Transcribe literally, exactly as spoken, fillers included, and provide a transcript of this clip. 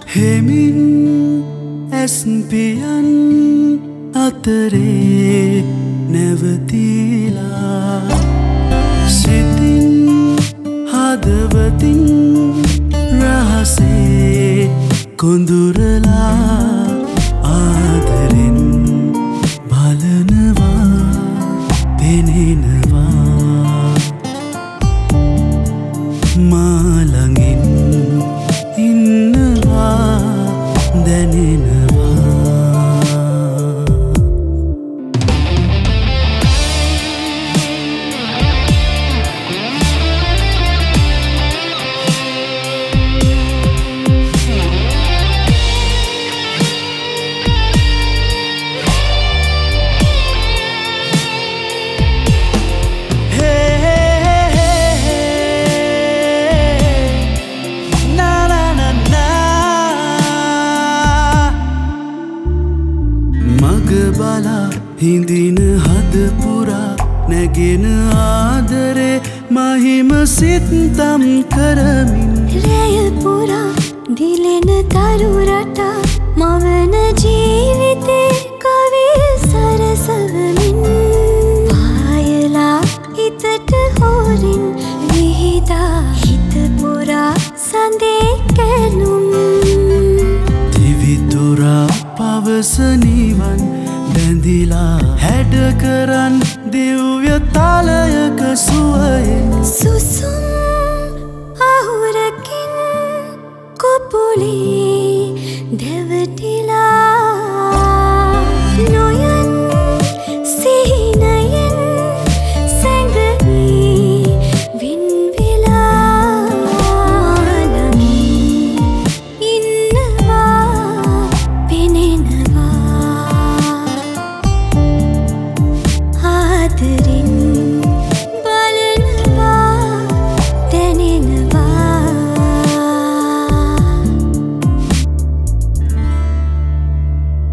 හෙමින් ඇස්පියන් අතරේ නැවතිලා සිතින් හදවතින් රහසේ කොඳුරලා ආදරෙන් බලනවා පෙනෙනවා මාළඟින් ඉන්නවා දැනෙනවා බලා හිඳින හද පුරා නැගෙන ආදරේ මහිම සිත්තම් කරමින් රැය පුරා දිලෙන තරු රටා මවන ජීවිතේ කවිය සරසවමින් පායලා හිතට හොරින් විහිදා හිත පුරා සඳේ කැලුම් දිවිතුරා පවස නිවන් බැඳිලා හැඩ කරන් දිව්‍ය තාලයක සුවයෙන් සුසුම් අහුරකින් කොපුලේ